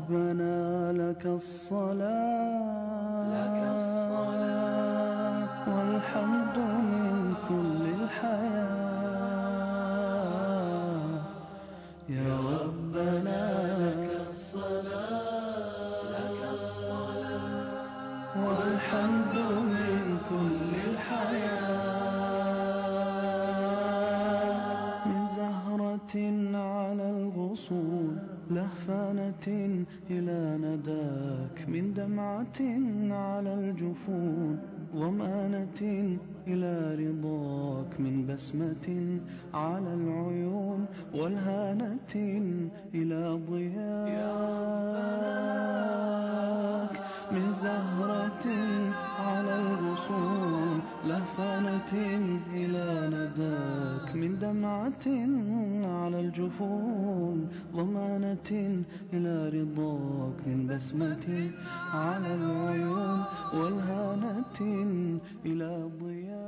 ربنا لك الصلاة والحمد من كل الحياة. يا ربنا لك الصلاة والحمد من كل الحياة. من زهرة على الغصون لهفانة إلى نداك، من دمعة على الجفون ظمآنة إلى رضاك، من بسمة على العيون والهانة إلى ضياك. من زهرة على الغصون لهفانة إلى نداك، من دمعة على الجفون ضمانة إلى رضاك، من بسمة على العيون والهانة إلى ضياك.